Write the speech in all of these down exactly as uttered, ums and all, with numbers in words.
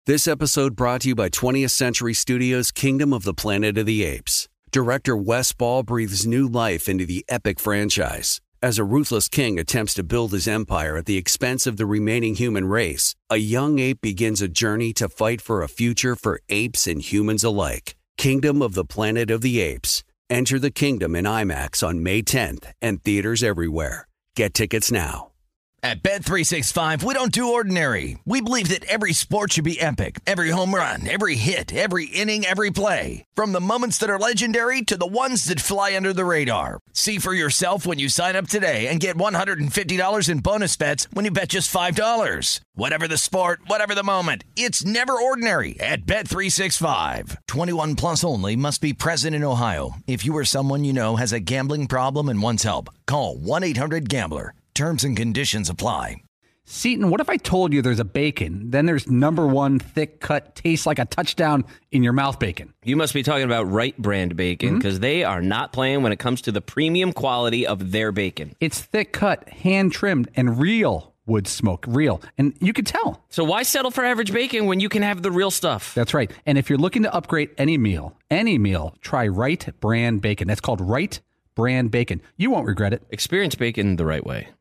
This episode brought to you by twentieth Century Studios' Kingdom of the Planet of the Apes. Director Wes Ball breathes new life into the epic franchise. As a ruthless king attempts to build his empire at the expense of the remaining human race, a young ape begins a journey to fight for a future for apes and humans alike. Kingdom of the Planet of the Apes. Enter the kingdom in IMAX on May tenth and theaters everywhere. Get tickets now. At Bet three sixty-five, we don't do ordinary. We believe that every sport should be epic. Every home run, every hit, every inning, every play. From the moments that are legendary to the ones that fly under the radar. See for yourself when you sign up today and get one hundred fifty dollars in bonus bets when you bet just five dollars. Whatever the sport, whatever the moment, it's never ordinary at Bet three sixty-five. twenty-one plus only. Must be present in Ohio. If you or someone you know has a gambling problem and wants help, call one eight hundred gambler. Terms and conditions apply. Seton, what if I told you there's a bacon, then there's number one thick cut, tastes like a touchdown in your mouth bacon? You must be talking about Wright brand bacon, because mm-hmm. they are not playing when it comes to the premium quality of their bacon. It's thick cut, hand trimmed, and real wood smoke. Real. And you can tell. So why settle for average bacon when you can have the real stuff? That's right. And if you're looking to upgrade any meal, any meal, try Wright brand bacon. That's called Wright brand bacon. You won't regret it. Experience bacon the right way.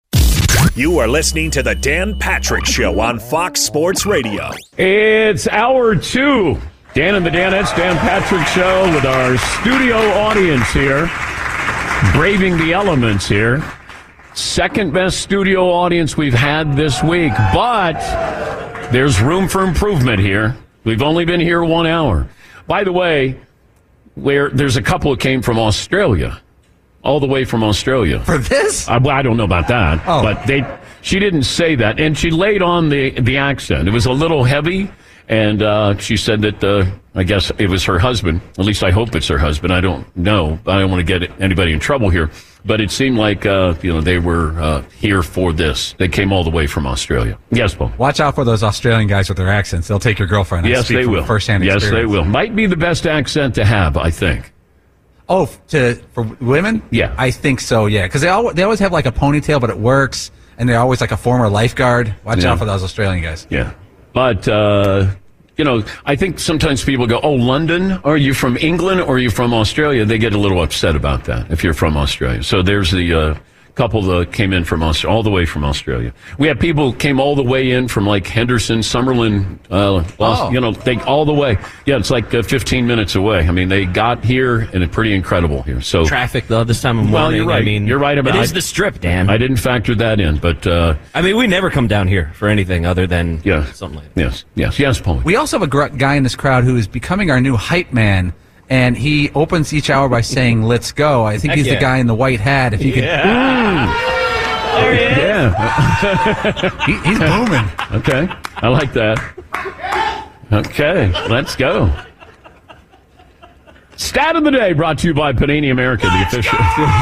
You are listening to the Dan Patrick Show on Fox Sports Radio. It's hour two. Dan and the Danettes, Dan Patrick Show with our studio audience here. Braving the elements here. Second best studio audience we've had this week. But there's room for improvement here. We've only been here one hour. By the way, where there's a couple that came from Australia. All the way from Australia. For this? I, well, I don't know about that. Oh. But they, she didn't say that. And she laid on the, the accent. It was a little heavy. And uh, she said that, uh, I guess it was her husband. At least I hope it's her husband. I don't know. I don't want to get anybody in trouble here. But it seemed like, uh, you know, they were uh, here for this. They came all the way from Australia. Yes, Paul. Watch out for those Australian guys with their accents. They'll take your girlfriend. Yes, they will. First-hand yes, experience. they will. Might be the best accent to have, I think. Oh, to for women? Yeah. I think so, yeah. Because they, al- they always have like a ponytail, but it works. And they're always like a former lifeguard. Watch yeah. out for those Australian guys. Yeah. But, uh, you know, I think sometimes people go, oh, London? Are you from England or are you from Australia? They get a little upset about that if you're from Australia. So there's the uh, couple that came in from Australia, all the way from Australia. We have people who came all the way in from like Henderson, Summerlin, uh, oh. you know, they all the way. Yeah, it's like uh, fifteen minutes away. I mean, they got here and it's pretty incredible here. So traffic though this time of morning. Well, you're right. I mean, you're right about it. Is I, the Strip, Dan? I didn't factor that in, but uh, I mean, we never come down here for anything other than yeah, something like that. Yes, yes, yes, Paul. We also have a gr- guy in this crowd who is becoming our new hype man. And he opens each hour by saying, let's go. I think Heck he's yeah. the guy in the white hat. If you yeah. could. There he is. Yeah. he, he's booming. Okay. I like that. Okay. Let's go. Stat of the day brought to you by Panini America, the official.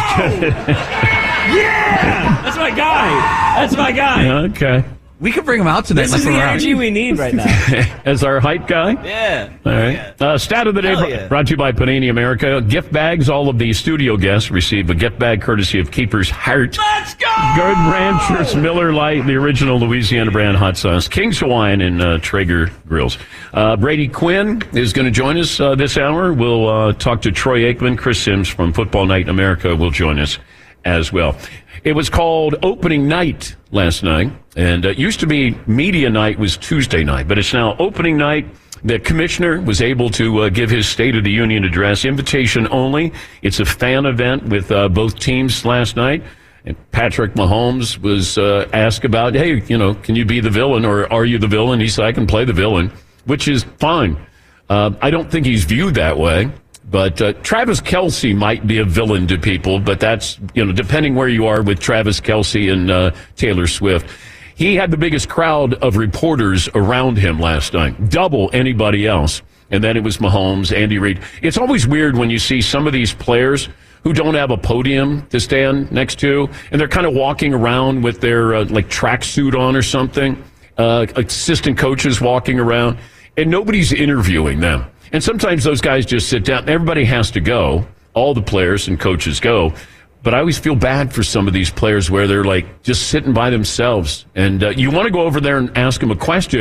Yeah! That's my guy. That's my guy. Okay. We could bring him out tonight. This is the energy we need right now. As our hype guy? Yeah. All right. Uh, stat of the day Hell yeah. brought to you by Panini America. Gift bags. All of the studio guests receive a gift bag courtesy of Keeper's Heart. Let's go! Good Ranchers Miller Lite, the original Louisiana brand hot sauce. King's Hawaiian and uh, Traeger grills. Uh, Brady Quinn is going to join us uh, this hour. We'll uh, talk to Troy Aikman. Chris Sims from Football Night in America will join us as well. It was called opening night last night, and it used to be media night was Tuesday night, but it's now opening night. The commissioner was able to uh, give his State of the Union address, invitation only. It's a fan event with uh, both teams last night. And Patrick Mahomes was uh, asked about, hey, you know, can you be the villain or are you the villain? He said, I can play the villain, which is fine. Uh, I don't think he's viewed that way. But uh, Travis Kelce might be a villain to people, but that's, you know, depending where you are with Travis Kelce and uh, Taylor Swift. He had the biggest crowd of reporters around him last night, double anybody else. And then it was Mahomes, Andy Reid. It's always weird when you see some of these players who don't have a podium to stand next to, and they're kind of walking around with their, uh, like, tracksuit on or something, uh, assistant coaches walking around, and nobody's interviewing them. And sometimes those guys just sit down. Everybody has to go. All the players and coaches go. But I always feel bad for some of these players where they're like just sitting by themselves. And uh, you want to go over there and ask them a question,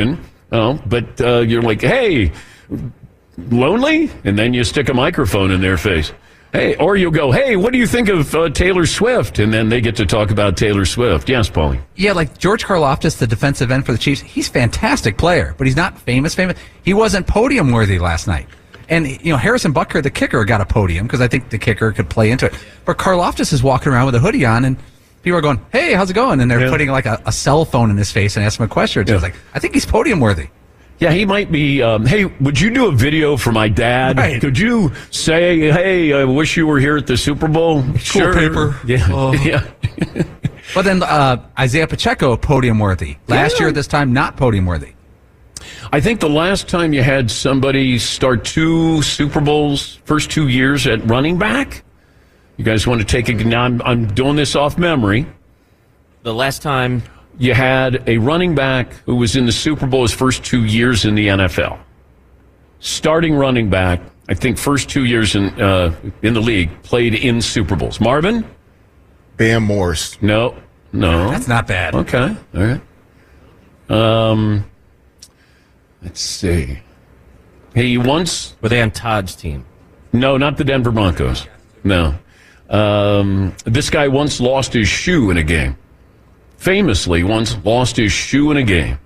Oh, but uh, you're like, hey, lonely? And then you stick a microphone in their face. Hey, or you'll go, hey, what do you think of uh, Taylor Swift? And then they get to talk about Taylor Swift. Yes, Paulie. Yeah, like George Karlaftis, the defensive end for the Chiefs, he's a fantastic player, but he's not famous, famous. He wasn't podium worthy last night. And, you know, Harrison Butker, the kicker, got a podium because I think the kicker could play into it. But Karlaftis is walking around with a hoodie on, and people are going, hey, how's it going? And they're yeah. putting like a, a cell phone in his face and asking him a question or two. Yeah. I was like, I think he's podium worthy. Yeah, he might be, um, hey, would you do a video for my dad? Right. Could you say, hey, I wish you were here at the Super Bowl? Cool sure. paper. Yeah. Oh. yeah. But then uh, Isaiah Pacheco, podium worthy. Last yeah. year, this time, not podium worthy. I think the last time you had somebody start two Super Bowls, first two years at running back, you guys want to take a, now I'm, I'm doing this off memory. The last time you had a running back who was in the Super Bowl his first two years in the N F L. Starting running back, I think first two years in uh, in the league, played in Super Bowls. Marvin? Bam Morse. No, no. That's not bad. Okay, all right. Um, let's see. He once... Were they on Todd's team? No, not the Denver Broncos. No. Um, this guy once lost his shoe in a game. Famously once lost his shoe in a game.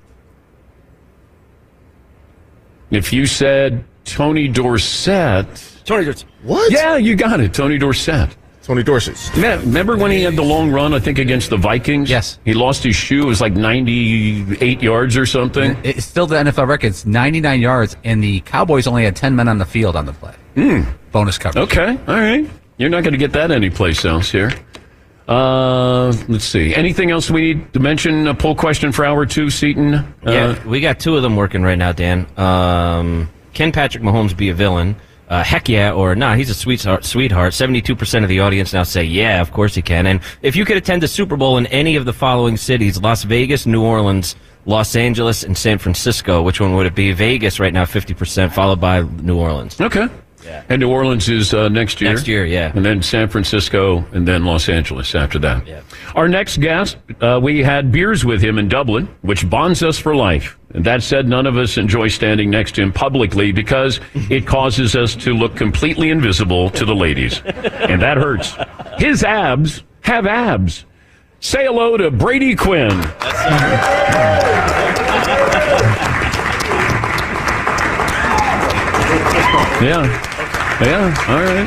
If you said Tony Dorsett... Tony Dorsett. What? Yeah, you got it. Tony Dorsett. Tony Dorsett. Remember when he had the long run, I think, against the Vikings? Yes. He lost his shoe. It was like ninety-eight yards or something. It's still the N F L record. It's ninety-nine yards, and the Cowboys only had ten men on the field on the play. Mm. Bonus coverage. Okay, all right. You're not going to get that anyplace else here. Uh, let's see. Anything else we need to mention? A poll question for hour two, Seton? Uh, Yeah, we got two of them working right now, Dan. Um, can Patrick Mahomes be a villain? Uh, heck yeah, or nah, he's a sweetheart. Sweetheart. seventy-two percent of the audience now say, yeah, of course he can. And if you could attend a Super Bowl in any of the following cities, Las Vegas, New Orleans, Los Angeles, and San Francisco, which one would it be? Vegas right now, fifty percent, followed by New Orleans. Okay. Yeah. And New Orleans is uh, next year? Next year, yeah. And then San Francisco, and then Los Angeles after that. Yeah. Our next guest, uh, we had beers with him in Dublin, which bonds us for life. And that said, none of us enjoy standing next to him publicly because it causes us to look completely invisible to the ladies. And that hurts. His abs have abs. Say hello to Brady Quinn. Yeah. Yeah, all right.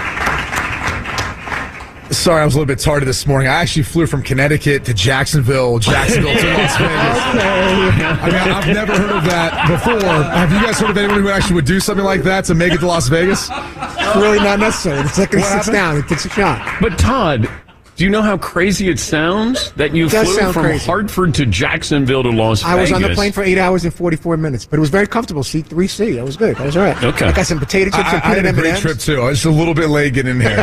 Sorry, I was a little bit tardy this morning. I actually flew from Connecticut to Jacksonville, Jacksonville to Las Vegas. Okay. I mean, I've never heard of that before. Have you guys heard of anyone who actually would do something like that to make it to Las Vegas? It's really not necessary. The second he sits down, he takes a shot. But Todd, do you know how crazy it sounds that you flew from crazy. Hartford to Jacksonville to Las I Vegas? was on the plane for eight hours and forty-four minutes, but it was very comfortable. Seat three C. That was good. That was all right. Okay. I got some potato chips I, and I had peanut a M and great M's. trip, too. I was just a little bit late getting in here.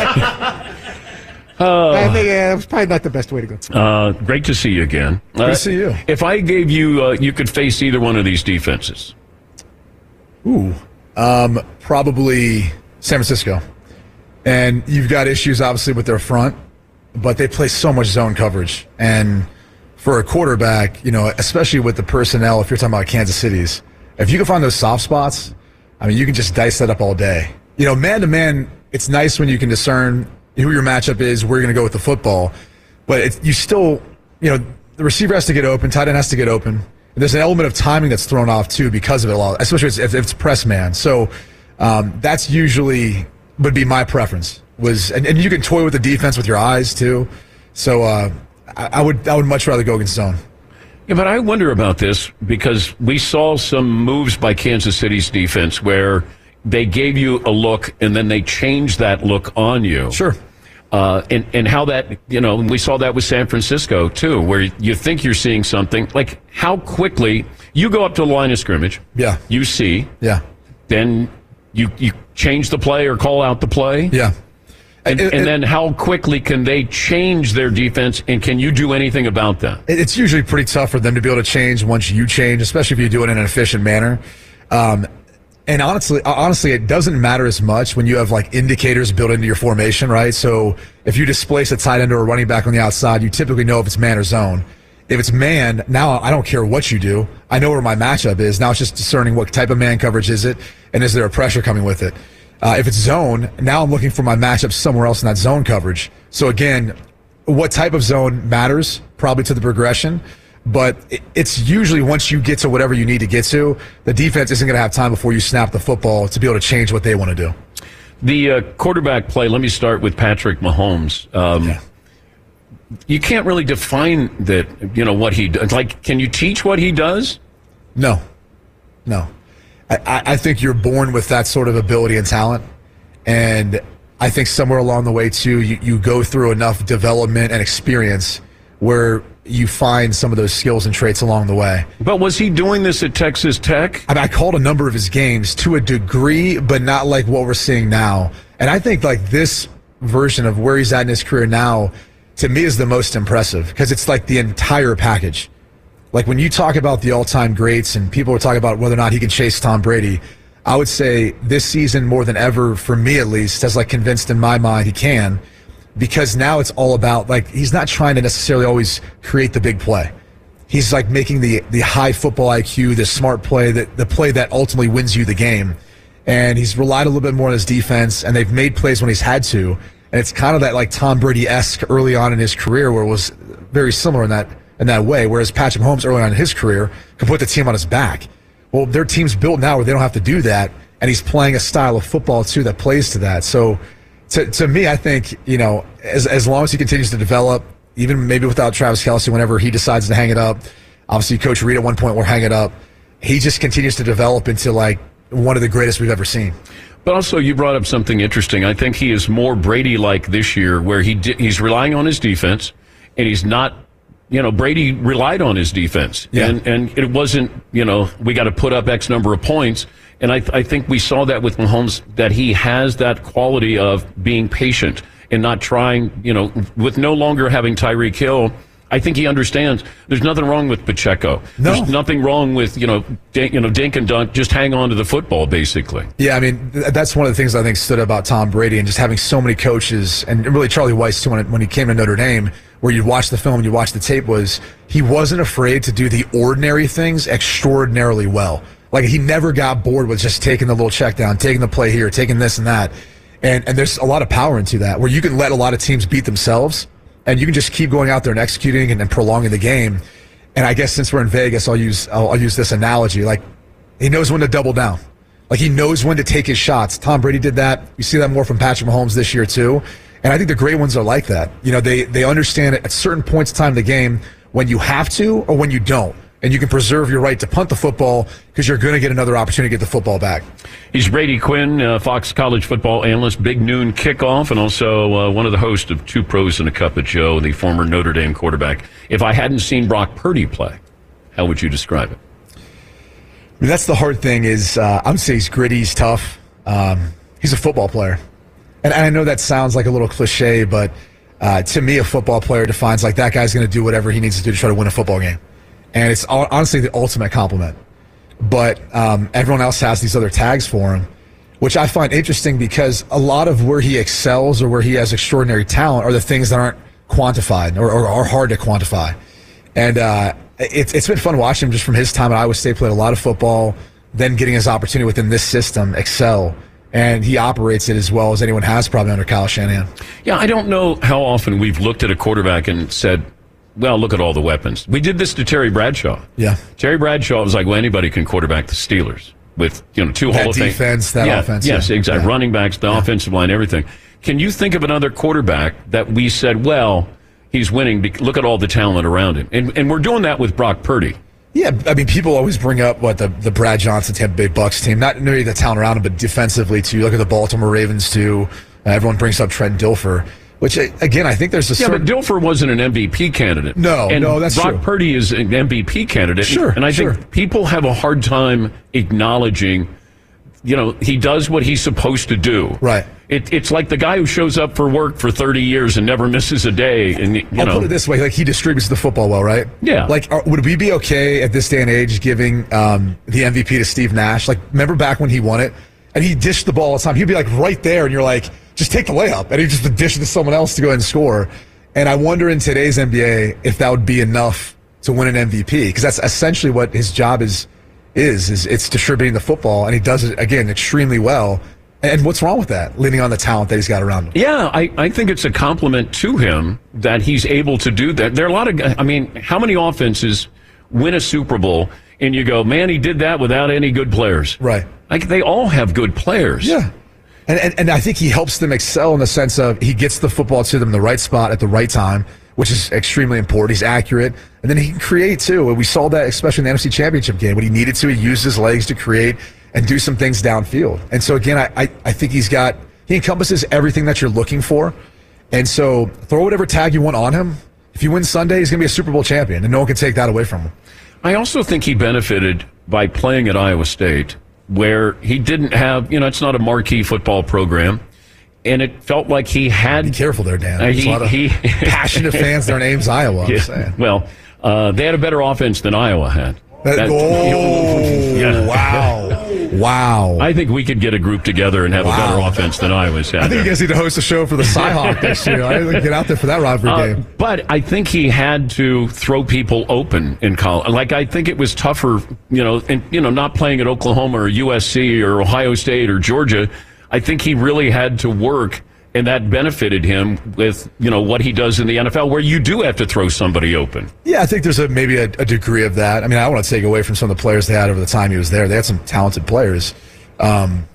uh, I think yeah, it was probably not the best way to go. Uh, great to see you again. Good uh, to see you. If I gave you, uh, you could face either one of these defenses. Ooh. Um, probably San Francisco. And you've got issues, obviously, with their front, but they play so much zone coverage. And for a quarterback, you know, especially with the personnel, if you're talking about Kansas City's, if you can find those soft spots, I mean, you can just dice that up all day. You know, man-to-man, it's nice when you can discern who your matchup is, where you're going to go with the football. But it, you still, you know, the receiver has to get open, tight end has to get open. And there's an element of timing that's thrown off, too, because of it a lot, especially if it's, if it's press man. So um, that's usually would be my preference. Was and, and you can toy with the defense with your eyes, too. So uh, I, I would I would much rather go against zone. Yeah, but I wonder about this because we saw some moves by Kansas City's defense where they gave you a look and then they changed that look on you. Sure. Uh, and, and how that, you know, we saw that with San Francisco, too, where you think you're seeing something. Like, how quickly you go up to the line of scrimmage. Yeah. You see. Yeah. Then you, you change the play or call out the play. Yeah. And, it, and it, then how quickly can they change their defense, and can you do anything about that? It's usually pretty tough for them to be able to change once you change, especially if you do it in an efficient manner. Um, and honestly, honestly, it doesn't matter as much when you have like indicators built into your formation, right? So if you displace a tight end or a running back on the outside, you typically know if it's man or zone. If it's man, now I don't care what you do. I know where my matchup is. Now it's just discerning what type of man coverage is it, and is there a pressure coming with it. Uh, if it's zone, now I'm looking for my matchup somewhere else in that zone coverage. So again, what type of zone matters probably to the progression, but it's usually once you get to whatever you need to get to, the defense isn't going to have time before you snap the football to be able to change what they want to do. The uh, quarterback play, let me start with Patrick Mahomes. Um, yeah. You can't really define that, you know, what he does. Like, can you teach what he does? No. No. I, I think you're born with that sort of ability and talent. And I think somewhere along the way, too, you, you go through enough development and experience where you find some of those skills and traits along the way. But was he doing this at Texas Tech? I mean, I called a number of his games to a degree, but not like what we're seeing now. And I think like this version of where he's at in his career now, to me, is the most impressive because it's like the entire package. Like when you talk about the all-time greats and people are talking about whether or not he can chase Tom Brady, I would say this season more than ever, for me at least, has like convinced in my mind he can, because now it's all about like he's not trying to necessarily always create the big play. He's like making the the high football I Q, the smart play, that the play that ultimately wins you the game. And he's relied a little bit more on his defense, and they've made plays when he's had to. And it's kind of that like Tom Brady-esque early on in his career where it was very similar in that in that way, whereas Patrick Mahomes early on in his career could put the team on his back. Well, their team's built now where they don't have to do that, and he's playing a style of football, too, that plays to that. So to to me, I think, you know, as as long as he continues to develop, even maybe without Travis Kelce, whenever he decides to hang it up, obviously Coach Reed at one point will hang it up, he just continues to develop into, like, one of the greatest we've ever seen. But also, you brought up something interesting. I think he is more Brady-like this year, where he di- he's relying on his defense, and he's not, you know, Brady relied on his defense. Yeah. And, and it wasn't, you know, we got to put up X number of points. And I, I think we saw that with Mahomes, that he has that quality of being patient and not trying, you know, with no longer having Tyreek Hill. I think he understands there's nothing wrong with Pacheco. No. There's nothing wrong with, you know, dink, you know, dink and dunk. Just hang on to the football, basically. Yeah, I mean, th- that's one of the things I think stood about Tom Brady, and just having so many coaches, and really Charlie Weiss, too, when, it, when he came to Notre Dame, where you watch the film and you watch the tape, was he wasn't afraid to do the ordinary things extraordinarily well. Like, he never got bored with just taking the little check down, taking the play here, taking this and that. And and there's a lot of power into that, where you can let a lot of teams beat themselves, and you can just keep going out there and executing and, and prolonging the game. And I guess since we're in Vegas, I'll use I'll, I'll use this analogy. Like, he knows when to double down. Like, he knows when to take his shots. Tom Brady did that. You see that more from Patrick Mahomes this year, too. And I think the great ones are like that. You know, they, they understand at certain points in time in the game when you have to or when you don't. And you can preserve your right to punt the football because you're going to get another opportunity to get the football back. He's Brady Quinn, uh, Fox College football analyst, Big Noon Kickoff, and also uh, one of the hosts of Two Pros and a Cup of Joe, the former Notre Dame quarterback. If I hadn't seen Brock Purdy play, how would you describe it? I mean, that's the hard thing is uh, I would say he's gritty, he's tough. Um, he's a football player. And, and I know that sounds like a little cliche, but uh, to me, a football player defines like that guy's going to do whatever he needs to do to try to win a football game. And it's honestly the ultimate compliment. But um, everyone else has these other tags for him, which I find interesting because a lot of where he excels or where he has extraordinary talent are the things that aren't quantified or, or are hard to quantify. And uh, it's it's been fun watching him just from his time at Iowa State, played a lot of football, then getting his opportunity within this system, excel. And he operates it as well as anyone has probably under Kyle Shanahan. Yeah, I don't know how often we've looked at a quarterback and said, well, look at all the weapons. We did this to Terry Bradshaw. Yeah. Terry Bradshaw was like, well, anybody can quarterback the Steelers with, you know, two that Hall of Fame. defense, that yeah, offense. Yes, yeah. exactly. Yeah. Running backs, the yeah. offensive line, everything. Can you think of another quarterback that we said, well, he's winning, because look at all the talent around him? And, and we're doing that with Brock Purdy. Yeah, I mean, people always bring up what the, the Brad Johnson Tampa Bay Bucks team, not nearly the talent around him, but defensively too. Look at the Baltimore Ravens too. Uh, everyone brings up Trent Dilfer, which again, I think there's a yeah, certain... but Dilfer wasn't an M V P candidate. No, and no, that's Brock true. Purdy is an M V P candidate. Sure, and I sure. think people have a hard time acknowledging, you know, he does what he's supposed to do. Right. It, it's like the guy who shows up for work for thirty years and never misses a day. And you I'll know, put it this way: like he distributes the football well, right? Yeah. Like, are, would we be okay at this day and age giving um, the M V P to Steve Nash? Like, remember back when he won it and he dished the ball all the time? He'd be like right there, and you're like, just take the layup, and he'd just dish it to someone else to go ahead and score. And I wonder in today's N B A if that would be enough to win an M V P, because that's essentially what his job is, is, is it's distributing the football, and he does it, again, extremely well. And what's wrong with that, leaning on the talent that he's got around him? Yeah, I, I think it's a compliment to him that he's able to do that. There are a lot of, I mean, how many offenses win a Super Bowl and you go, man, he did that without any good players? Right. Like, they all have good players. Yeah. And, and and I think he helps them excel in the sense of he gets the football to them in the right spot at the right time, which is extremely important. He's accurate. And then he can create, too. And we saw that especially in the N F C Championship game. When he needed to, he used his legs to create and do some things downfield. And so, again, I, I, I think he's got – he encompasses everything that you're looking for. And so throw whatever tag you want on him. If you win Sunday, he's going to be a Super Bowl champion, and no one can take that away from him. I also think he benefited by playing at Iowa State, where he didn't have, you know, it's not a marquee football program, and it felt like he had... Be careful there, Dan. Uh, There's he, a lot of he, passionate fans. Their name's Iowa, I'm yeah, saying. Well, uh, they had a better offense than Iowa had. That, That- oh, yeah. wow. Wow. I think we could get a group together and have Wow. a better offense than Iowa's had. I think you guys need to host a show for the Cyhawk next year. I think get out there for that rivalry Uh, game. but I think he had to throw people open in college. Like, I think it was tougher, you know, and, you know, not playing at Oklahoma or U S C or Ohio State or Georgia. I think he really had to work, and that benefited him with, you know, what he does in the N F L, where you do have to throw somebody open. Yeah, I think there's a maybe a, a degree of that. I mean, I don't want to take away from some of the players they had over the time he was there. They had some talented players. Um,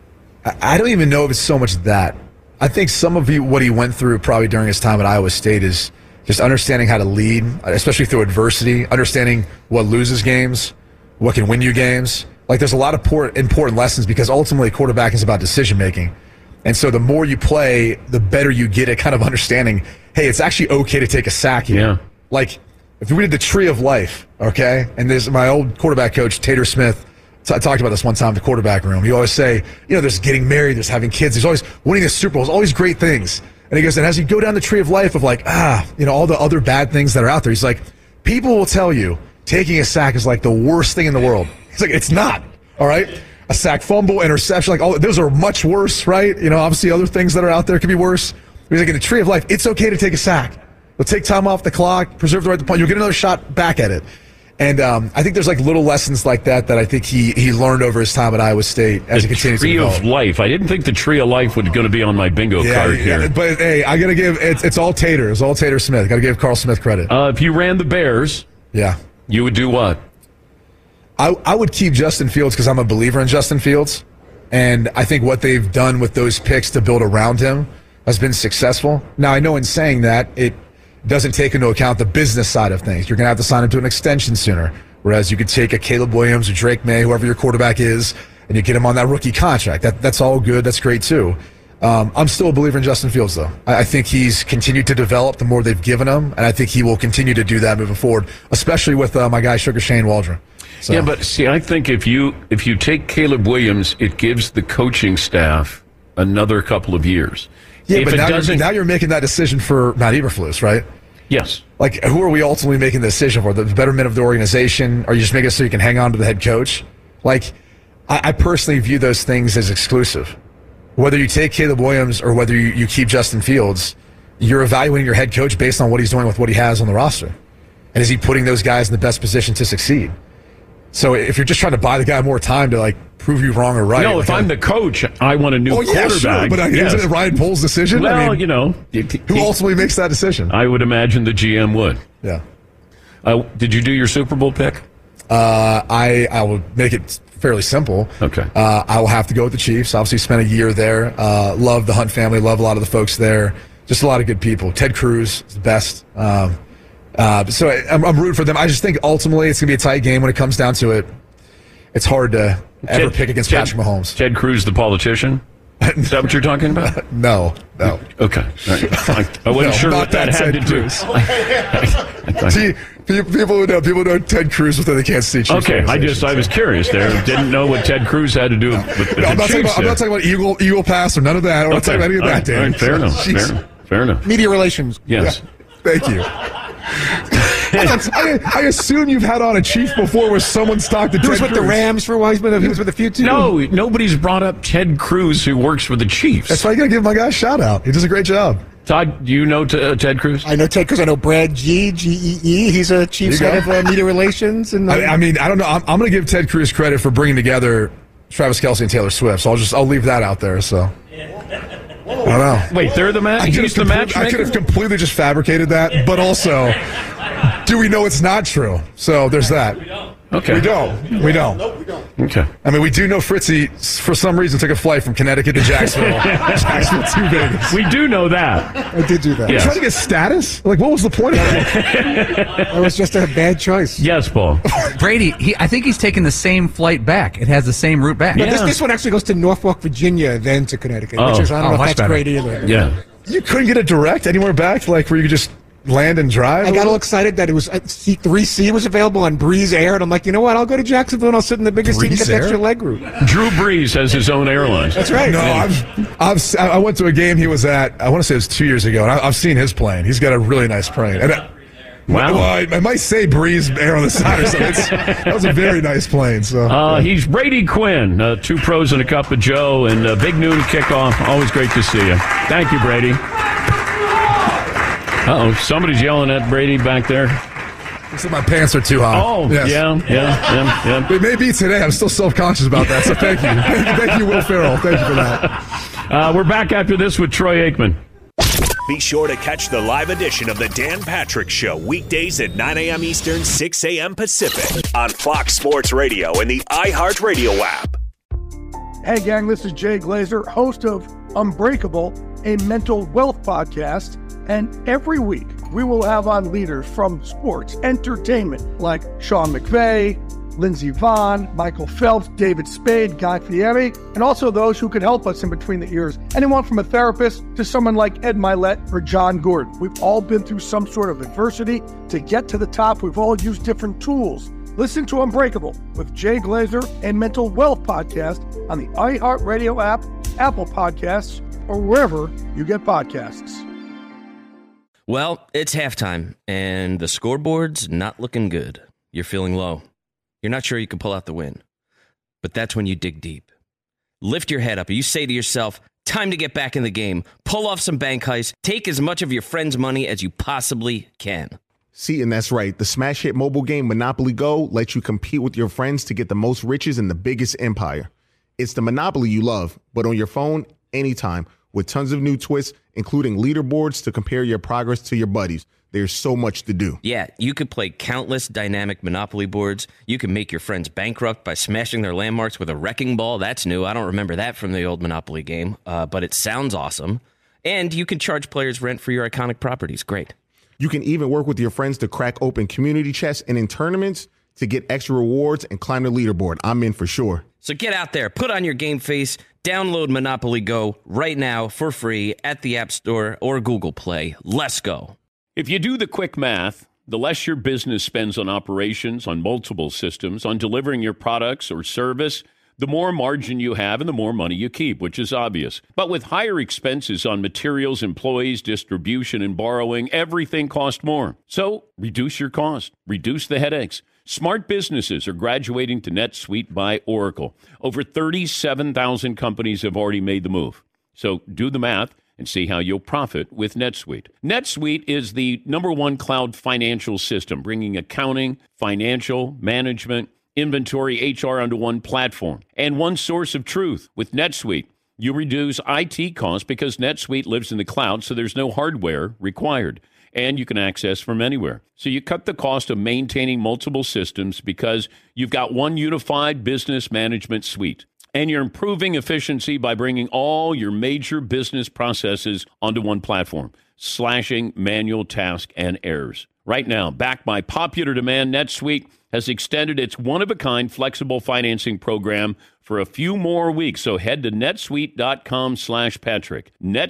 I, I don't even know if it's so much that. I think some of he, what he went through probably during his time at Iowa State is just understanding how to lead, especially through adversity, understanding what loses games, what can win you games. Like, there's a lot of poor, important lessons, because ultimately quarterback is about decision making. And so the more you play, the better you get at kind of understanding, hey, it's actually okay to take a sack here. Yeah. Like, if we did the tree of life, okay, and there's my old quarterback coach, Tater Smith, t- I talked about this one time in the quarterback room. He always say, you know, there's getting married, there's having kids, there's always winning the Super Bowl, there's always great things. And he goes, and as you go down the tree of life of like, ah, you know, all the other bad things that are out there, he's like, people will tell you taking a sack is like the worst thing in the world. He's like, it's not, all right? A sack, fumble, interception, like all those are much worse, right? You know, obviously other things that are out there could be worse. He's like, in the tree of life, it's okay to take a sack. You'll take time off the clock, preserve the right to punt. You'll get another shot back at it. And um, I think there's like little lessons like that that I think he he learned over his time at Iowa State as the he continues to tree develop. of life. I didn't think the tree of life was going to be on my bingo Yeah, card yeah, here. but hey, I gotta give it's it's all Tater. It's all Tater Smith. Got to give Carl Smith credit. Uh, if you ran the Bears, yeah, you would do what? I, I would keep Justin Fields because I'm a believer in Justin Fields. And I think what they've done with those picks to build around him has been successful. Now, I know in saying that, it doesn't take into account the business side of things. You're going to have to sign him to an extension sooner. Whereas you could take a Caleb Williams or Drake May, whoever your quarterback is, and you get him on that rookie contract. That That's all good. That's great, too. Um, I'm still a believer in Justin Fields, though. I, I think he's continued to develop the more they've given him, and I think he will continue to do that moving forward, especially with uh, my guy, Sugar Shane Waldron. So. Yeah, but see, I think if you if you take Caleb Williams, it gives the coaching staff another couple of years. Yeah, if but it now you're, doesn't, now you're making that decision for Matt Eberflus, right? yes. Like, who are we ultimately making the decision for? The betterment of the organization? Or you just making it so you can hang on to the head coach? Like, I, I personally view those things as exclusive. Whether you take Caleb Williams or whether you, you keep Justin Fields, you're evaluating your head coach based on what he's doing with what he has on the roster. And is he putting those guys in the best position to succeed? So if you're just trying to buy the guy more time to, like, prove you wrong or right. No, like if I'm the coach, I want a new oh, yeah, quarterback. sure, but uh, Yes. isn't it Ryan Pohl's decision? Well, I mean, you know, who ultimately makes that decision? I would imagine the G M would. Yeah. Uh, did you do your Super Bowl pick? Uh, I I will make it fairly simple. Okay. Uh, I will have to go with the Chiefs. Obviously, spent a year there. Uh, love the Hunt family. Love a lot of the folks there. Just a lot of good people. Ted Cruz is the best. Um, uh, so I, I'm, I'm rooting for them. I just think ultimately it's going to be a tight game when it comes down to it. It's hard to ever Ted- pick against Ted- Patrick Mahomes. Ted Cruz, the politician? Is that what you're talking about? No, no. Okay. All right. I, I wasn't No, sure not what that, that had Ted to do. Cruz. I- I- See, pe- people who know people know Ted Cruz within the Kansas City Chiefs. Okay, I organization, just I so. was curious there. Didn't know what Ted Cruz had to do with, with No, I'm, the not talking Chiefs about, I'm not there. talking about Eagle Eagle Pass or none of that. I'm not Okay. talking about any of All that, right, Dan. all right, fair enough. Jeez. Fair, fair enough. Media relations. Yes. Thank you. I, I assume you've had on a Chief before where someone's talked to He Ted was with Cruz. the Rams for a while. He's been, he was with a few too. No, nobody's brought up Ted Cruz, who works for the Chiefs. That's why you got to give my guy a shout out. He does a great job. Todd, do you know t- uh, Ted Cruz? I know Ted because I know Brad G, G E E. He's a Chiefs There you head go. of uh, media relations. And uh, I, I mean, I don't know. I'm, I'm going to give Ted Cruz credit for bringing together Travis Kelce and Taylor Swift. So I'll just I'll leave that out there. So I don't know. Wait, they're the I match. could He's have the compl- I could matchmaker. have completely just fabricated that, but also, do we know it's not true? So there's that. Okay. We don't. We don't. Okay. I mean, we do know Fritzy, for some reason, took a flight from Connecticut to Jacksonville. Jacksonville to Vegas. We do know that. I did do that. Yeah. Trying to get status? Like, what was the point of that? That was just a bad choice. Yes, Paul. Brady, he, I think he's taking the same flight back. It has the same route back. But this, Yeah. this one actually goes to Norfolk, Virginia, then to Connecticut, Oh. which is, I don't Oh, know if much that's better. great either. Yeah. You couldn't get a direct anywhere back, like where you could just land and drive? I got all excited that it was uh, seat three C was available on Breeze Air, and I'm like, you know what? I'll go to Jacksonville and I'll sit in the biggest seat and Breeze get the Air? extra leg room. Drew Brees has his own airlines. That's right. No, I've, I've, s- I went to a game he was at, I want to say it was two years ago, and I, I've seen his plane. He's got a really nice plane. And I, Wow. Well, I, I might say Breeze Air on the side or something. It's, that was a very nice plane. So Uh, he's Brady Quinn, uh, two pros and a cup of Joe, and uh, big noon kickoff. Always great to see you. Thank you, Brady. Uh-oh, somebody's yelling at Brady back there. he said my pants are too high. Oh, Yes. yeah, yeah, yeah, yeah. It may be today. I'm still self-conscious about that, so thank you. Thank you, thank you Will Ferrell. Thank you for that. Uh, we're back after this with Troy Aikman. Be sure to catch the live edition of the Dan Patrick Show weekdays at nine a.m. Eastern, six a.m. Pacific on Fox Sports Radio and the iHeartRadio app. Hey, gang, this is Jay Glazer, host of Unbreakable, a mental wealth podcast. And every week, we will have on leaders from sports, entertainment, like Sean McVay, Lindsey Vonn, Michael Phelps, David Spade, Guy Fieri, and also those who could help us in between the ears. Anyone from a therapist to someone like Ed Milet or John Gordon. We've all been through some sort of adversity. To get to the top, we've all used different tools. Listen to Unbreakable with Jay Glazer and Mental Wealth Podcast on the iHeartRadio app, Apple Podcasts, or wherever you get podcasts. Well, it's halftime, and the scoreboard's not looking good. You're feeling low. You're not sure you can pull out the win. But that's when you dig deep. Lift your head up, and you say to yourself, time to get back in the game. Pull off some bank heists. Take as much of your friend's money as you possibly can. See, and that's right. The smash hit mobile game Monopoly Go lets you compete with your friends to get the most riches in the biggest empire. It's the Monopoly you love, but on your phone, anytime, with tons of new twists, including leaderboards to compare your progress to your buddies. There's so much to do. Yeah, you could play countless dynamic Monopoly boards. You can make your friends bankrupt by smashing their landmarks with a wrecking ball. That's new. I don't remember that from the old Monopoly game, uh, but it sounds awesome. And you can charge players rent for your iconic properties. Great. You can even work with your friends to crack open community chests and in tournaments to get extra rewards and climb the leaderboard. I'm in for sure. So get out there, put on your game face, download Monopoly Go right now for free at the App Store or Google Play. Let's go. If you do the quick math, the less your business spends on operations, on multiple systems, on delivering your products or service, the more margin you have and the more money you keep, which is obvious. But with higher expenses on materials, employees, distribution, and borrowing, everything costs more. So reduce your cost, reduce the headaches. Smart businesses are graduating to NetSuite by Oracle. Over thirty-seven thousand companies have already made the move. So do the math and see how you'll profit with NetSuite. NetSuite is the number one cloud financial system, bringing accounting, financial, management, inventory, H R onto one platform and one source of truth. With NetSuite, you reduce I T costs because NetSuite lives in the cloud, so there's no hardware required. And you can access from anywhere. So you cut the cost of maintaining multiple systems because you've got one unified business management suite. And you're improving efficiency by bringing all your major business processes onto one platform, slashing manual tasks and errors. Right now, backed by popular demand, NetSuite has extended its one-of-a-kind flexible financing program for a few more weeks. So head to netsuite.com slash Patrick.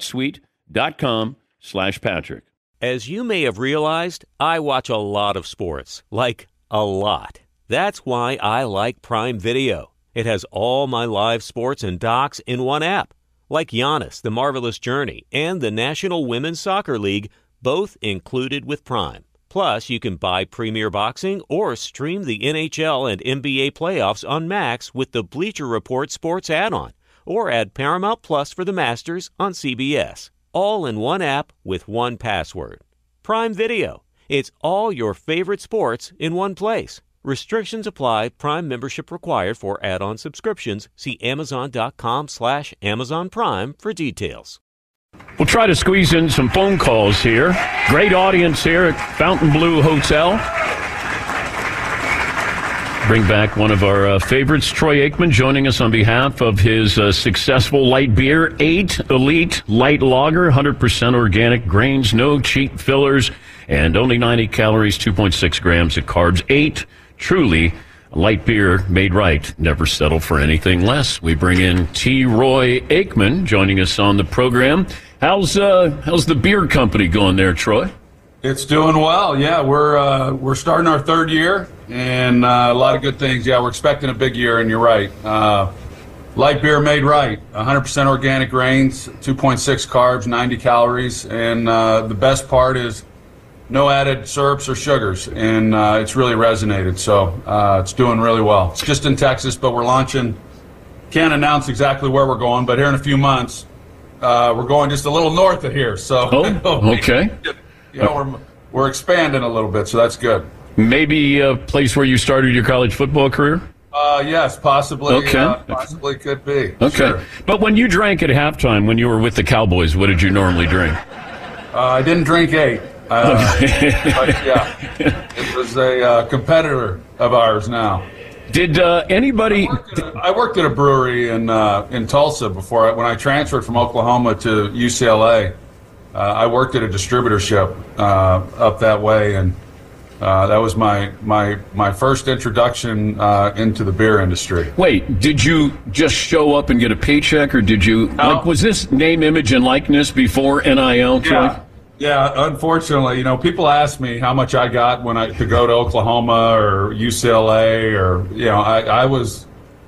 netsuite.com slash Patrick. As you may have realized, I watch a lot of sports, like a lot. That's why I like Prime Video. It has all my live sports and docs in one app, like Giannis, The Marvelous Journey, and the National Women's Soccer League, both included with Prime. Plus, you can buy Premier Boxing or stream the N H L and N B A playoffs on Max with the Bleacher Report Sports add-on, or add Paramount Plus for the Masters on C B S. All in one app with one password. Prime Video. It's all your favorite sports in one place. Restrictions apply. Prime membership required for add-on subscriptions. See amazon.com slash Amazon Prime for details. We'll try to squeeze in some phone calls here. Great audience here at Fontainebleau Hotel. Bring back one of our uh, favorites, Troy Aikman, joining us on behalf of his uh, successful light beer, eight Elite Light Lager, one hundred percent organic grains, no cheap fillers, and only ninety calories, two point six grams of carbs. Eight truly light beer made right. Never settle for anything less. We bring in T. Roy Aikman joining us on the program. How's uh, how's the beer company going there, Troy? It's doing well. Yeah, we're uh, we're starting our third year, and uh, a lot of good things. Yeah, we're expecting a big year, and you're right. Uh, light beer made right. one hundred percent organic grains, two point six carbs, ninety calories, and uh, the best part is no added syrups or sugars, and uh, it's really resonated. So uh, it's doing really well. It's just in Texas, but we're launching. Can't announce exactly where we're going, but here in a few months, uh, we're going just a little north of here. So oh, okay. You know, we're, we're expanding a little bit, so that's good. Maybe a place where you started your college football career? Uh, yes, possibly. Okay. Uh, possibly could be. Okay. Sure. But when you drank at halftime, when you were with the Cowboys, what did you normally drink? Uh, I didn't drink eight. Uh, but yeah, it was a uh, competitor of ours now. Did uh, anybody? I worked, a, I worked at a brewery in uh, in Tulsa before. I, when I transferred from Oklahoma to U C L A, uh, I worked at a distributorship uh, up that way, and uh, that was my my my first introduction uh, into the beer industry. Wait, did you just show up and get a paycheck, or did you? No. Like, was this name, image, and likeness before N I L? Troy? Yeah. Yeah, unfortunately, you know, people ask me how much I got when I to go to Oklahoma or U C L A, or you know, I, I was,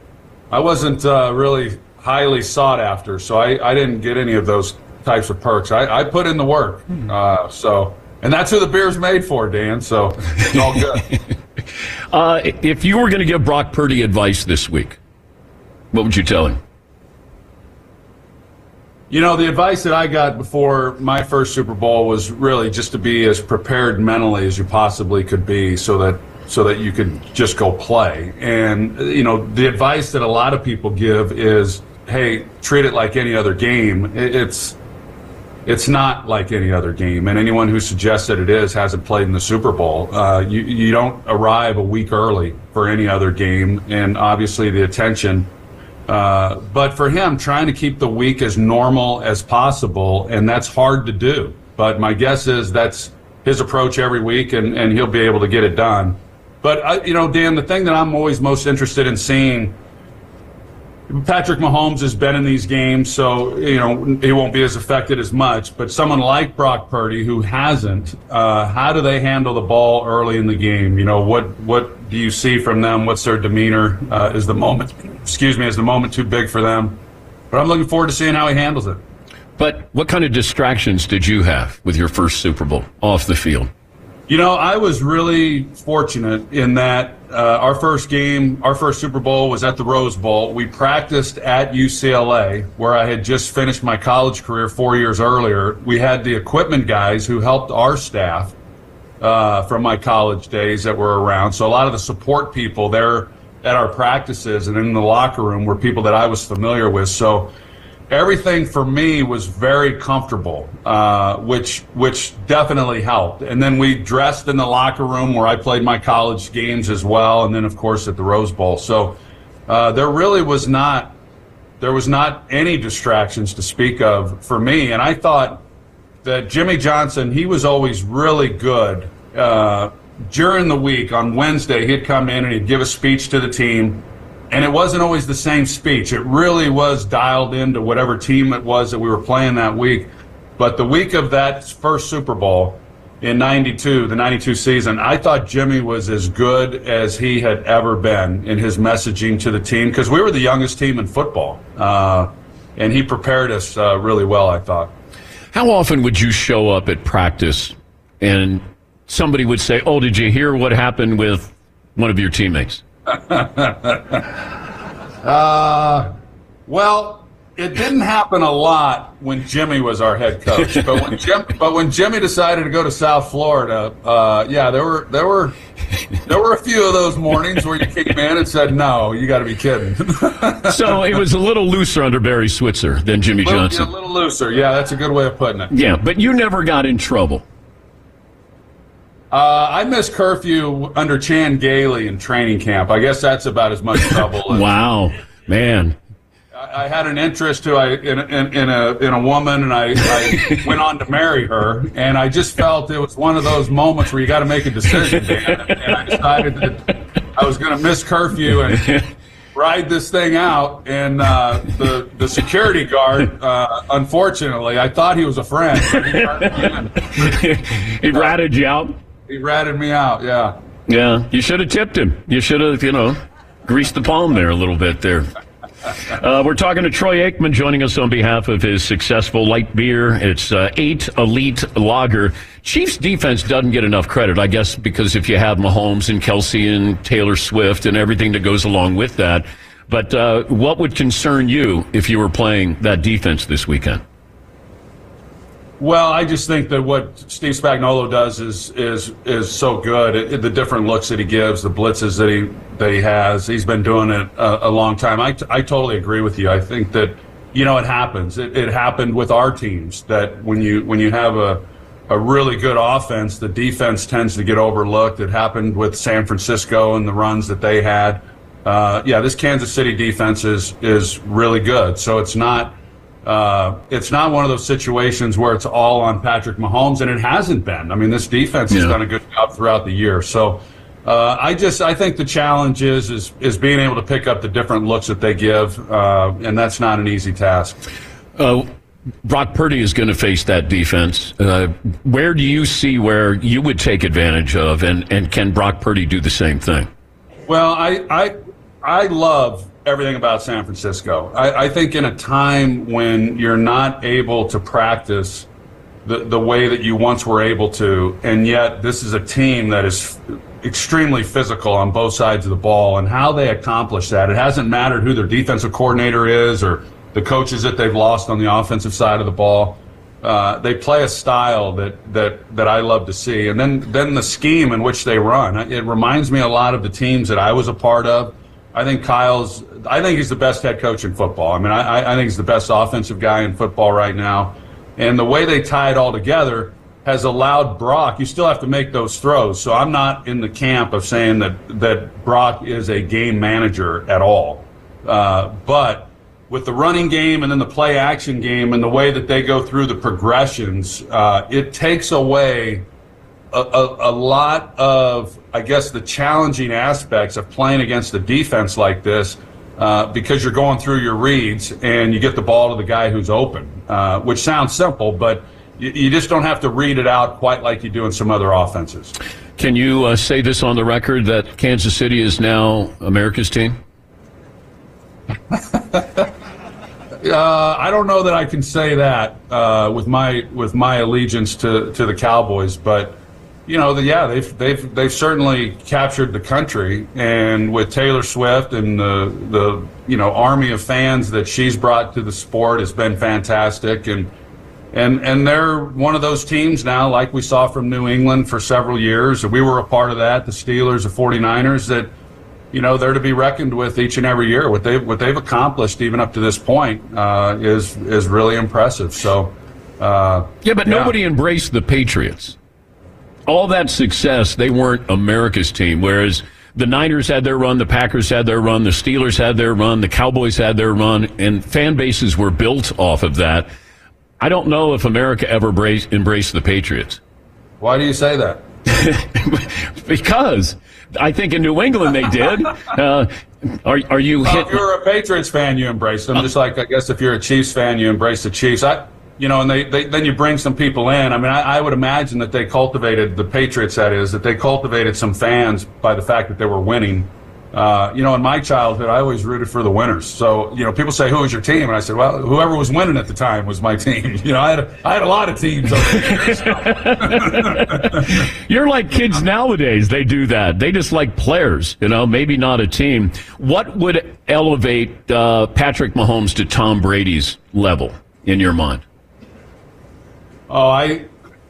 I wasn't uh, really highly sought after, so I, I didn't get any of those types of perks. I, I put in the work, uh, so and that's who the beer's made for, Dan. So it's all good. uh, if you were going to give Brock Purdy advice this week, what would you tell him? You know, the advice that I got before my first Super Bowl was really just to be as prepared mentally as you possibly could be, so that so that you could just go play. And you know, the advice that a lot of people give is, "Hey, treat it like any other game." It's it's not like any other game, and anyone who suggests that it is hasn't played in the Super Bowl. Uh, you you don't arrive a week early for any other game, and obviously the attention. Uh, but for him, trying to keep the week as normal as possible, and that's hard to do. But my guess is that's his approach every week, and, and he'll be able to get it done. But, I, you know, Dan, the thing that I'm always most interested in seeing, Patrick Mahomes has been in these games, so, you know, he won't be as affected as much. But someone like Brock Purdy who hasn't, uh, how do they handle the ball early in the game? You know, what what do you see from them? What's their demeanor? Uh, is the moment, excuse me, is the moment too big for them? But I'm looking forward to seeing how he handles it. But what kind of distractions did you have with your first Super Bowl off the field? You know, I was really fortunate in that uh, our first game, our first Super Bowl was at the Rose Bowl. We practiced at U C L A, where I had just finished my college career four years earlier. We had the equipment guys who helped our staff uh, from my college days that were around. So a lot of the support people there at our practices and in the locker room were people that I was familiar with. So everything for me was very comfortable, uh, which which definitely helped. And then we dressed in the locker room where I played my college games as well, and then of course at the Rose Bowl. So uh, there really was not there was not any distractions to speak of for me. And I thought that Jimmy Johnson, he was always really good. Uh, during the week on Wednesday, he'd come in and he'd give a speech to the team. And it wasn't always the same speech. It really was dialed into whatever team it was that we were playing that week. But the week of that first Super Bowl in ninety-two, the ninety-two season, I thought Jimmy was as good as he had ever been in his messaging to the team, because we were the youngest team in football. Uh, and he prepared us uh, really well, I thought. How often would you show up at practice and somebody would say, "Oh, did you hear what happened with one of your teammates?" uh, well, it didn't happen a lot when Jimmy was our head coach, but when Jim, but when Jimmy decided to go to South Florida, uh, yeah, there were there were there were a few of those mornings where you came in and said, "No, you got to be kidding." So it was a little looser under Barry Switzer than Jimmy little, Johnson. Yeah, a little looser, yeah, that's a good way of putting it. Yeah, but you never got in trouble. Uh, I missed curfew under Chan Gailey in training camp. I guess that's about as much trouble. as, Wow, man. I had an interest who I in, in, in a in a woman, and I, I went on to marry her. And I just felt it was one of those moments where you got to make a decision, Dan. And, and I decided that I was going to miss curfew and ride this thing out. And uh, the the security guard, uh, unfortunately, I thought he was a friend. But he, turned me in. He ratted you out. He ratted me out. Yeah. Yeah, you should have tipped him. You should have, you know, greased the palm there a little bit there. Uh, we're talking to Troy Aikman, joining us on behalf of his successful light beer. It's uh, eight Elite Lager. Chiefs defense doesn't get enough credit, I guess, because if you have Mahomes and Kelsey and Taylor Swift and everything that goes along with that. But uh, what would concern you if you were playing that defense this weekend? Well, I just think that what Steve Spagnuolo does is is is so good. It, it, the different looks that he gives, the blitzes that he that he has, he's been doing it a, a long time. I, I totally agree with you. I think that, you know, it happens. It, it happened with our teams that when you when you have a a really good offense, the defense tends to get overlooked. It happened with San Francisco and the runs that they had. Uh, yeah, this Kansas City defense is is really good. So it's not. Uh, it's not one of those situations where it's all on Patrick Mahomes, and it hasn't been. I mean, this defense has yeah. done a good job throughout the year. So uh, I just I think the challenge is, is is being able to pick up the different looks that they give, uh, and that's not an easy task. Uh, Brock Purdy is going to face that defense. Uh, where do you see where you would take advantage of, and, and can Brock Purdy do the same thing? Well, I I I love everything about San Francisco. I, I think in a time when you're not able to practice the, the way that you once were able to, and yet this is a team that is extremely physical on both sides of the ball, and how they accomplish that. It hasn't mattered who their defensive coordinator is or the coaches that they've lost on the offensive side of the ball. Uh, they play a style that, that, that I love to see. And then, then the scheme in which they run. It reminds me a lot of the teams that I was a part of. I think Kyle's, I think he's the best head coach in football. I mean, I, I think he's the best offensive guy in football right now. And the way they tie it all together has allowed Brock, you still have to make those throws. So I'm not in the camp of saying that, that Brock is a game manager at all. Uh, but with the running game and then the play action game and the way that they go through the progressions, uh, it takes away a, a, a lot of, I guess, the challenging aspects of playing against a defense like this, uh, because you're going through your reads and you get the ball to the guy who's open, uh, which sounds simple, but you, you just don't have to read it out quite like you do in some other offenses. Can you uh, say this on the record that Kansas City is now America's team? uh, I don't know that I can say that uh, with my with my allegiance to, to the Cowboys, but you know, the, yeah, they've they've they've certainly captured the country, and with Taylor Swift and the the you know army of fans that she's brought to the sport has been fantastic, and and and they're one of those teams now, like we saw from New England for several years. We were a part of that, the Steelers, the forty-niners, that you know they're to be reckoned with each and every year. What they what they've accomplished even up to this point uh, is is really impressive. So uh, yeah, but yeah. Nobody embraced the Patriots. All that success, they weren't America's team, whereas the Niners had their run, the Packers had their run, the Steelers had their run, the Cowboys had their run, and fan bases were built off of that. I don't know if America ever embraced, embraced the Patriots. Why do you say that? Because I think in New England they did. Uh, are, are you well, hit- if you're a Patriots fan, you embrace them, just like I guess if you're a Chiefs fan, you embrace the Chiefs. I. You know, and they, they then you bring some people in. I mean, I, I would imagine that they cultivated, the Patriots, that is, that they cultivated some fans by the fact that they were winning. Uh, you know, in my childhood, I always rooted for the winners. So, you know, people say, who was your team? And I said, well, whoever was winning at the time was my team. You know, I had a, I had a lot of teams over the years. You're like kids nowadays. They do that. They just like players, you know, maybe not a team. What would elevate uh, Patrick Mahomes to Tom Brady's level in your mind? Oh, I...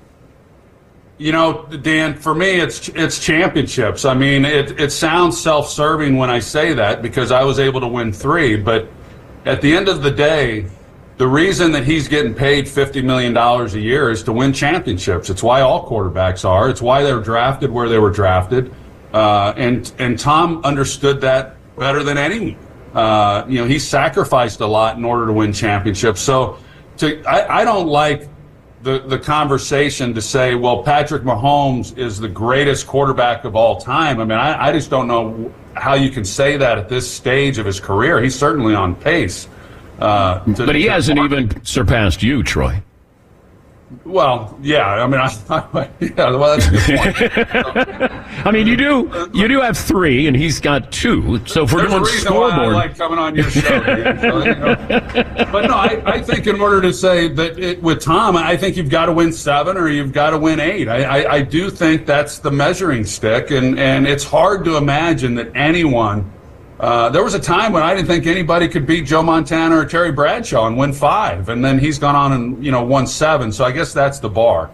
You know, Dan, for me, it's it's championships. I mean, it, it sounds self-serving when I say that because I was able to win three. But at the end of the day, the reason that he's getting paid fifty million dollars a year is to win championships. It's why all quarterbacks are. It's why they were drafted where they were drafted. Uh, and, and Tom understood that better than anyone. Uh, you know, he sacrificed a lot in order to win championships. So to I, I don't like the, the conversation to say, well, Patrick Mahomes is the greatest quarterback of all time. I mean, I, I just don't know how you can say that at this stage of his career. He's certainly on pace. Uh, to, but he to, hasn't even surpassed you, Troy. Well, yeah, I mean, I, I, yeah, well, that's a good point. I mean, you do you do have three, and he's got two. So if we're There's doing a reason scoreboard, why I like coming on your show. Dan, so, you know. But no, I, I think in order to say that it, with Tom, I think you've got to win seven or you've got to win eight. I, I, I do think that's the measuring stick, and, and it's hard to imagine that anyone. Uh, there was a time when I didn't think anybody could beat Joe Montana or Terry Bradshaw and win five, and then he's gone on and you know won seven. So I guess that's the bar.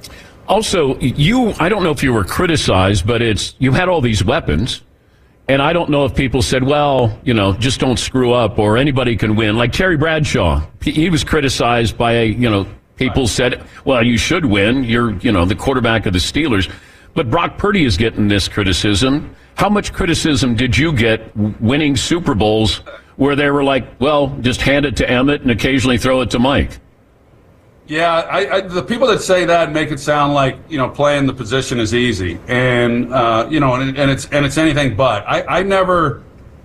Also, you, I don't know if you were criticized, but it's you had all these weapons, and I don't know if people said, well, you know, just don't screw up, or anybody can win. Like Terry Bradshaw, he was criticized by, you know, people said, well, you should win. You're, you know, the quarterback of the Steelers. But Brock Purdy is getting this criticism. How much criticism did you get winning Super Bowls where they were like, well, just hand it to Emmett and occasionally throw it to Mike? Yeah, I, I, the people that say that make it sound like you know playing the position is easy, and uh, you know, and, and it's and it's anything but. I, I never,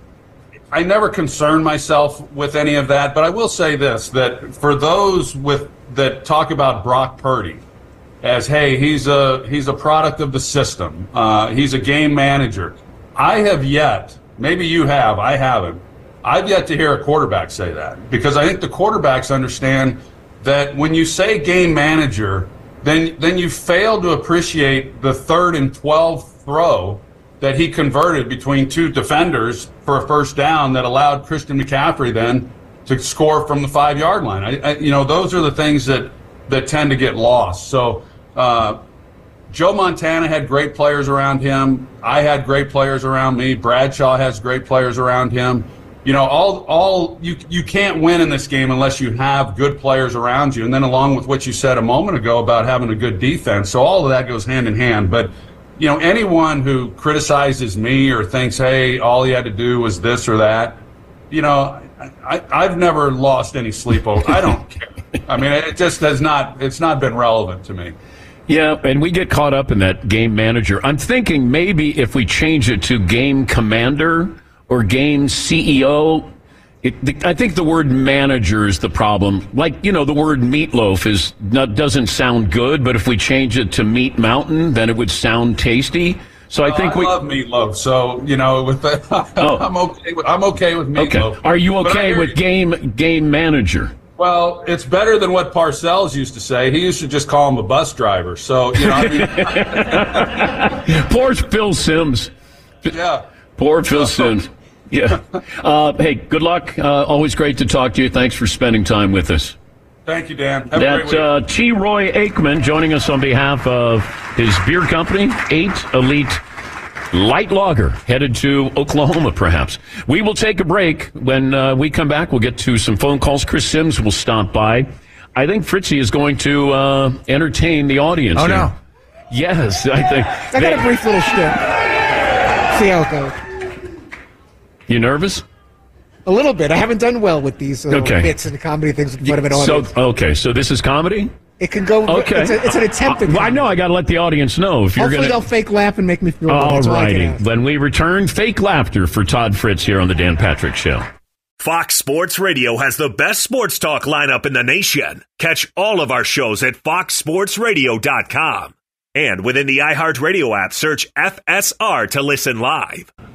I never concern myself with any of that. But I will say this: that for those with that talk about Brock Purdy as, hey, he's a he's a product of the system, uh, he's a game manager. I have yet, maybe you have, I haven't. I've yet to hear a quarterback say that because I think the quarterbacks understand that when you say game manager, then then you fail to appreciate the third and twelve throw that he converted between two defenders for a first down that allowed Christian McCaffrey then to score from the five-yard line. I, I, you know, those are the things that, that tend to get lost. So uh, Joe Montana had great players around him. I had great players around me. Bradshaw has great players around him. You know, all all you you can't win in this game unless you have good players around you. And then along with what you said a moment ago about having a good defense. So all of that goes hand in hand. But, you know, anyone who criticizes me or thinks, hey, all he had to do was this or that, you know, I, I've never lost any sleep over. I don't care. I mean, it just has not, it's not been relevant to me. Yeah, and we get caught up in that game manager. I'm thinking maybe if we change it to game commander or game C E O, it, the, I think the word manager is the problem. Like, you know, the word meatloaf is not, doesn't sound good, but if we change it to Meat Mountain, then it would sound tasty. So I uh, think I we love meatloaf. So you know, with the, oh. I'm okay. With, I'm okay with meatloaf. Okay. Are you okay with you. game game manager? Well, it's better than what Parcells used to say. He used to just call him a bus driver. So you know, I mean, poor Phil Simms. Yeah. Poor Phil Simms. Yeah. Uh, hey, good luck. Uh, always great to talk to you. Thanks for spending time with us. Thank you, Dan. Have That's a great uh, T. Roy Aikman joining us on behalf of his beer company, Eight Elite Light Lager, headed to Oklahoma, perhaps. We will take a break. When uh, we come back, we'll get to some phone calls. Chris Sims will stop by. I think Fritzy is going to uh, entertain the audience. Oh, here. no. Yes, I think. I they, got a brief little shtick. See how it goes. You nervous? A little bit. I haven't done well with these uh, okay. bits and comedy things in front of an so, audience. Okay, so this is comedy? It can go. Okay. It's, a, it's an attempt. Uh, well, I know. I got to let the audience know if you're going to. Hopefully, gonna... they'll fake laugh and make me feel. All righty. When we return, fake laughter for Todd Fritz here on the Dan Patrick Show. Fox Sports Radio has the best sports talk lineup in the nation. Catch all of our shows at fox sports radio dot com. And within the iHeartRadio app, search F S R to listen live. All right.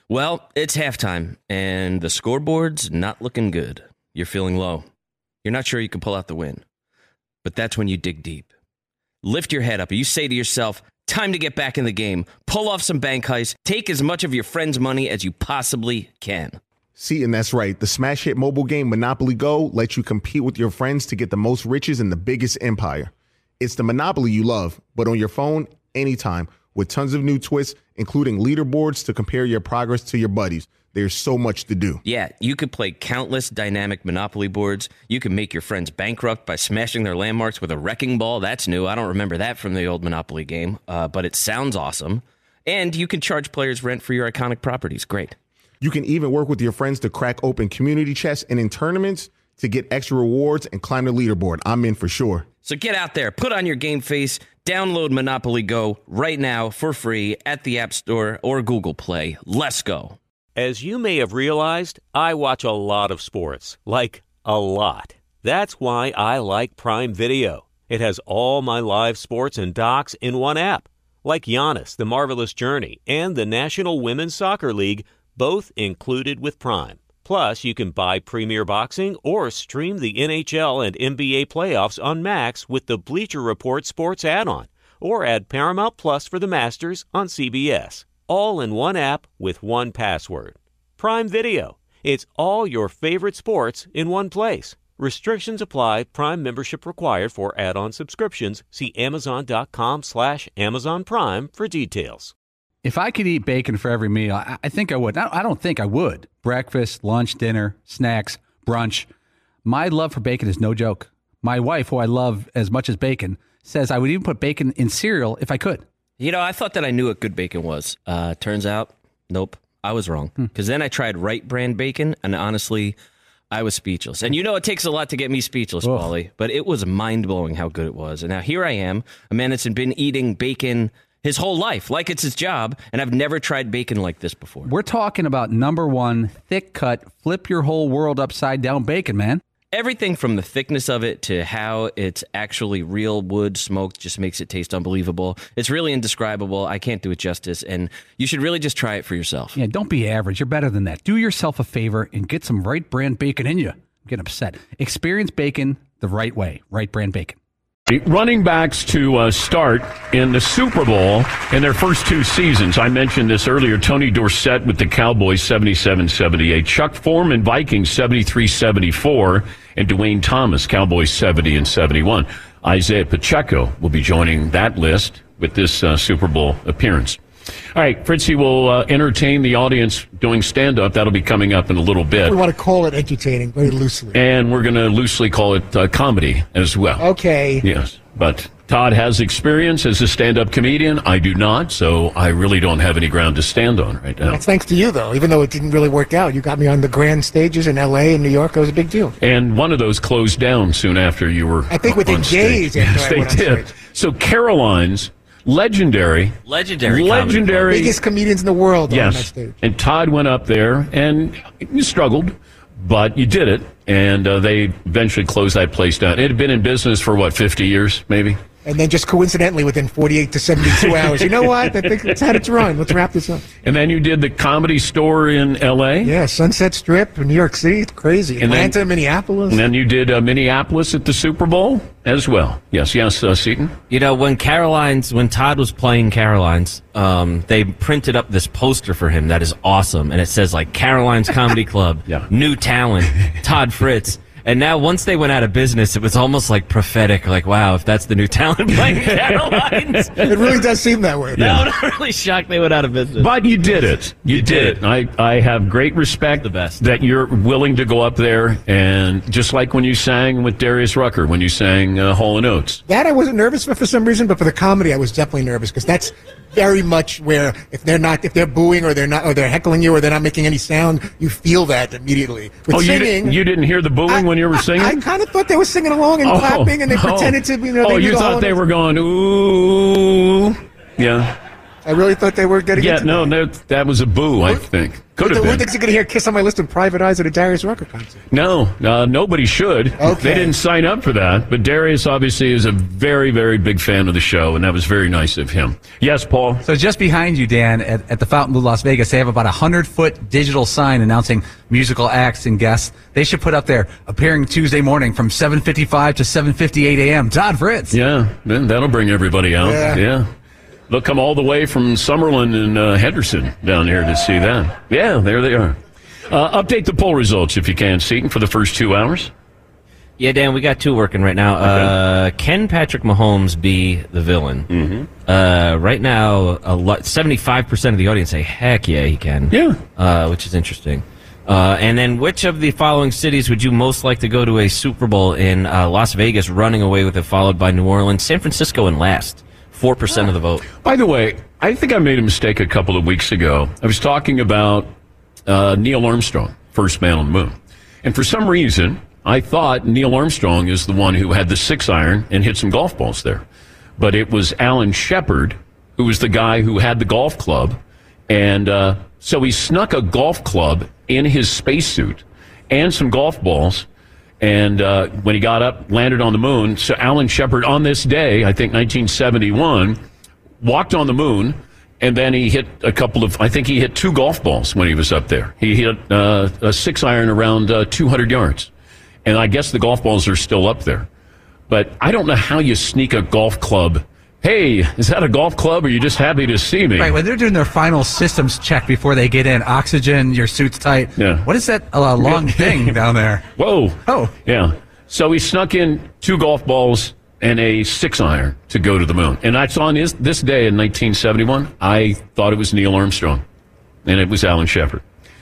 Well, it's halftime, and the scoreboard's not looking good. You're feeling low. You're not sure you can pull out the win. But that's when you dig deep. Lift your head up, and you say to yourself, time to get back in the game. Pull off some bank heists. Take as much of your friend's money as you possibly can. See, and that's right. The smash hit mobile game Monopoly Go lets you compete with your friends to get the most riches in the biggest empire. It's the Monopoly you love, but on your phone, anytime, with tons of new twists, including leaderboards to compare your progress to your buddies. There's so much to do. Yeah, you could play countless dynamic Monopoly boards. You can make your friends bankrupt by smashing their landmarks with a wrecking ball. That's new. I don't remember that from the old Monopoly game, uh, but it sounds awesome. And you can charge players rent for your iconic properties. Great. You can even work with your friends to crack open community chests and in tournaments to get extra rewards and climb the leaderboard. I'm in for sure. So get out there, put on your game face, download Monopoly Go right now for free at the App Store or Google Play. Let's go. As you may have realized, I watch a lot of sports, like a lot. That's why I like Prime Video. It has all my live sports and docs in one app, like Giannis, The Marvelous Journey, and the National Women's Soccer League, both included with Prime. Plus, you can buy Premier Boxing or stream the N H L and N B A playoffs on Max with the Bleacher Report Sports add-on, or add Paramount Plus for the Masters on C B S. All in one app with one password. Prime Video. It's all your favorite sports in one place. Restrictions apply. Prime membership required for add-on subscriptions. See Amazon.com slash Amazon Prime for details. If I could eat bacon for every meal, I, I think I would. I don't think I would. Breakfast, lunch, dinner, snacks, brunch. My love for bacon is no joke. My wife, who I love as much as bacon, says I would even put bacon in cereal if I could. You know, I thought that I knew what good bacon was. Uh, turns out, nope, I was wrong. Because then I tried Wright brand bacon, and honestly, I was speechless. And you know, it takes a lot to get me speechless, Ugh. Paulie, but it was mind-blowing how good it was. And now here I am, a man that's been eating bacon his whole life, like it's his job, and I've never tried bacon like this before. We're talking about number one, thick-cut, flip your whole world upside down bacon, man. Everything from the thickness of it to how it's actually real wood smoked just makes it taste unbelievable. It's really indescribable. I can't do it justice, and you should really just try it for yourself. Yeah, don't be average. You're better than that. Do yourself a favor and get some Wright brand bacon in you. I'm getting upset. Experience bacon the right way. Wright brand bacon. Running backs to uh, start in the Super Bowl in their first two seasons. I mentioned this earlier. Tony Dorsett with the Cowboys, seventy-seven seventy-eight. Chuck Foreman, Vikings, seventy-three seventy-four. And Dwayne Thomas, Cowboys, seventy and seventy-one. Isaiah Pacheco will be joining that list with this uh, Super Bowl appearance. All right, Fritzy will uh, entertain the audience doing stand-up. That'll be coming up in a little bit. We want to call it entertaining very loosely. And we're going to loosely call it uh, comedy as well. Okay. Yes, but Todd has experience as a stand-up comedian. I do not, so I really don't have any ground to stand on right now. That's thanks to you, though. Even though it didn't really work out, you got me on the grand stages in L A and New York. It was a big deal. And one of those closed down soon after you were I think within days after yes, I they went on did. stage. So Caroline's legendary, Legendary, legendary, biggest comedians in the world on that yes. stage. And Todd went up there, and you struggled, but you did it, and uh, they eventually closed that place down. It had been in business for, what, fifty years, maybe? And then just coincidentally, within forty-eight to seventy-two hours, you know what? I think it's had its run. Let's wrap this up. And then you did the Comedy Store in L A? Yeah, Sunset Strip in New York City. It's crazy. And Atlanta, then, Minneapolis. And then you did uh, Minneapolis at the Super Bowl as well. Yes, yes, uh, Seton? You know, when Caroline's, when Todd was playing Caroline's, um, they printed up this poster for him that is awesome. And it says, like, Caroline's Comedy Club, yeah. New talent, Todd Fritz. And now, once they went out of business, it was almost like prophetic. Like, wow, if that's the new talent playing Caroline's. It really does seem that way. Yeah. No, I'm really shocked they went out of business. But you did it. You, you did, did it. I, I have great respect the best. that you're willing to go up there. And just like when you sang with Darius Rucker, when you sang uh, Hall and Oates. That I wasn't nervous for for some reason, but for the comedy, I was definitely nervous because that's very much where if they're not, if they're booing or they're not, or they're heckling you or they're not making any sound, you feel that immediately. With oh, singing, you, didn't, you didn't hear the booing I, when you were singing? I, I kind of thought they were singing along and oh, clapping, and they oh. pretended to, you know. Oh, they you thought they were going, ooh. Yeah. I really thought they were getting Yeah, into no, that. that, that was a boo, I think. Could have Who been. thinks you're going to hear Kiss on My List of Private Eyes at a Darius Rucker concert? No, uh, nobody should. Okay. They didn't sign up for that. But Darius obviously is a very, very big fan of the show, and that was very nice of him. Yes, Paul? So just behind you, Dan, at, at the Fontainebleau Las Vegas, they have about a hundred-foot digital sign announcing musical acts and guests. They should put up there, appearing Tuesday morning from seven fifty-five to seven fifty-eight a.m. Todd Fritz. Yeah, then that'll bring everybody out. Yeah. yeah. They'll come all the way from Summerlin and uh, Henderson down here to see that. Yeah, there they are. Uh, update the poll results if you can, Seton, for the first two hours. Yeah, Dan, we got two working right now. Uh, can Patrick Mahomes be the villain? Mm-hmm. Uh, right now, a lot, seventy-five percent of the audience say, heck yeah, he can. Yeah. Uh, which is interesting. Uh, and then which of the following cities would you most like to go to a Super Bowl in? uh, Las Vegas running away with it, followed by New Orleans. San Francisco in last. four percent of the vote. By the way, I think I made a mistake a couple of weeks ago. I was talking about uh, Neil Armstrong, first man on the moon. And for some reason, I thought Neil Armstrong is the one who had the six iron and hit some golf balls there. But it was Alan Shepard, who was the guy who had the golf club. And uh, so he snuck a golf club in his spacesuit and some golf balls. And uh, when he got up, landed on the moon. So Alan Shepard, on this day, I think nineteen seventy-one, walked on the moon, and then he hit a couple of, I think he hit two golf balls when he was up there. He hit uh, a six iron around uh, two hundred yards. And I guess the golf balls are still up there. But I don't know how you sneak a golf club. Hey, is that a golf club, or are you just happy to see me? Right, when they're doing their final systems check before they get in, oxygen, your suit's tight. Yeah. What is that uh, long thing down there? Whoa. Oh. Yeah. So he snuck in two golf balls and a six iron to go to the moon. And I saw on his, this day in nineteen seventy-one, I thought it was Neil Armstrong, and it was Alan Shepard.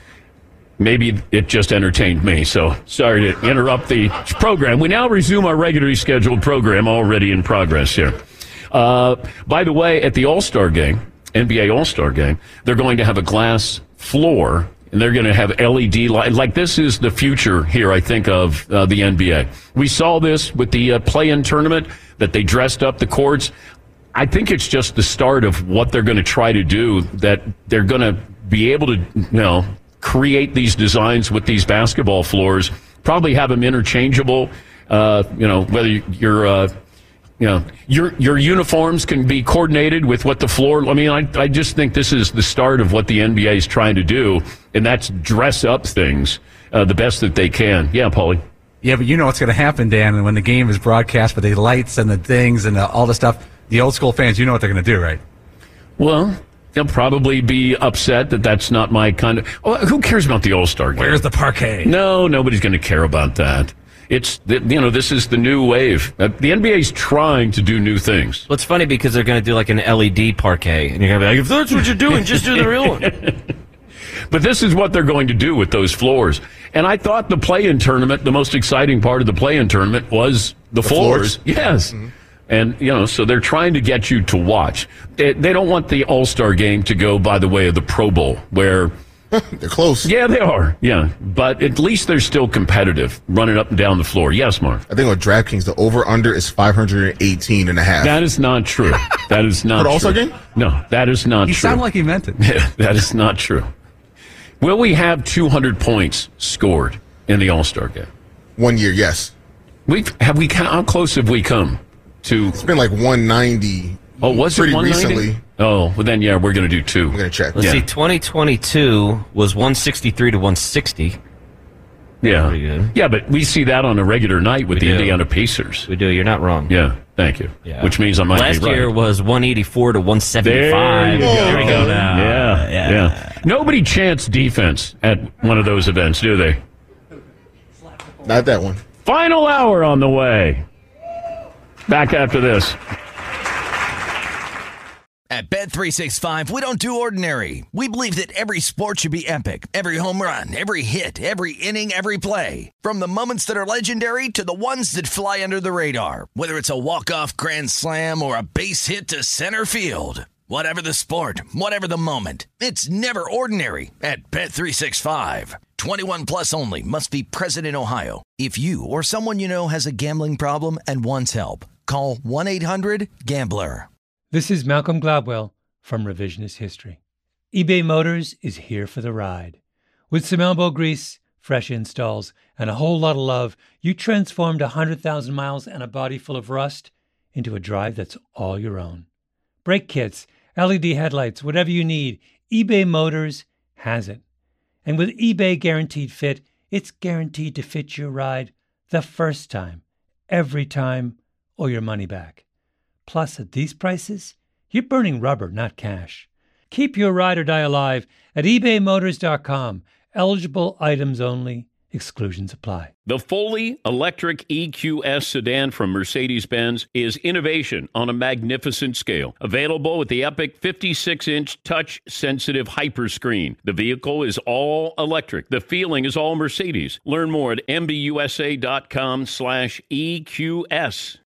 Maybe it just entertained me, so sorry to interrupt the program. We now resume our regularly scheduled program, already in progress here. Uh, by the way, at the All-Star game, N B A All-Star game, they're going to have a glass floor, and they're going to have L E D light. Like, this is the future here, I think, of uh, the N B A. We saw this with the uh, play-in tournament, that they dressed up the courts. I think it's just the start of what they're going to try to do, that they're going to be able to, you know, create these designs with these basketball floors, probably have them interchangeable, uh, you know, whether you're... Uh, You know, your your uniforms can be coordinated with what the floor. I mean, I I just think this is the start of what the N B A is trying to do, and that's dress up things uh, the best that they can. Yeah, Paulie. Yeah, but you know what's going to happen, Dan, when the game is broadcast with the lights and the things and the, all the stuff. The old school fans, you know what they're going to do, right? Well, they'll probably be upset that that's not my kind of. Well, who cares about the All-Star game? Where's the parquet? No, nobody's going to care about that. It's, you know, this is the new wave. Uh, the N B A is trying to do new things. Well, it's funny because they're going to do like an L E D parquet, and you're going to be like, if that's what you're doing, just do the real one. But this is what they're going to do with those floors. And I thought the play-in tournament, the most exciting part of the play-in tournament was the, The floors. floors. Yes. Mm-hmm. And, you know, so they're trying to get you to watch. They, they don't want the All-Star game to go by the way of the Pro Bowl, where... They're close. Yeah, they are. Yeah. But at least they're still competitive, running up and down the floor. Yes, Mark. I think on DraftKings, the over-under is five hundred eighteen and a half. That is not true. That is not For the true. All-Star game? No, that is not You true. sound like he meant it. That is not true. Will we have two hundred points scored in the All-Star game? One year, yes. We've, have we, how close have we come to? It's been like one ninety. Oh, was pretty it one ninety? recently. Oh, well then, yeah, we're going to do two. I'm going to check. Let's Yeah. see, twenty twenty-two was one sixty-three to one sixty. Yeah. Pretty good. Yeah, but we see that on a regular night with We the do. Indiana Pacers. We do. You're not wrong. Yeah, thank you. Yeah. Which means I might Last be right. year was one eighty-four to one There seventy-five. you go. There we go now. Yeah, yeah. yeah. Nobody chants defense at one of those events, do they? Not that one. Final hour on the way. Back after this. At Bet three sixty-five, we don't do ordinary. We believe that every sport should be epic. Every home run, every hit, every inning, every play. From the moments that are legendary to the ones that fly under the radar. Whether it's a walk-off grand slam or a base hit to center field. Whatever the sport, whatever the moment. It's never ordinary at Bet three sixty-five. twenty-one plus only. Must be present in Ohio. If you or someone you know has a gambling problem and wants help, call one eight hundred gambler. This is Malcolm Gladwell. from revisionist history. eBay Motors is here for the ride. With some elbow grease, fresh installs, and a whole lot of love, you transformed one hundred thousand miles and a body full of rust into a drive that's all your own. Brake kits, L E D headlights, whatever you need, eBay Motors has it. And with eBay Guaranteed Fit, it's guaranteed to fit your ride the first time, every time, or your money back. Plus, at these prices, you're burning rubber, not cash. Keep your ride or die alive at ebay motors dot com. Eligible items only. Exclusions apply. The fully electric E Q S sedan from Mercedes-Benz is innovation on a magnificent scale. Available with the epic fifty-six inch touch-sensitive Hyperscreen. The vehicle is all electric. The feeling is all Mercedes. Learn more at m b u s a dot com slash E Q S.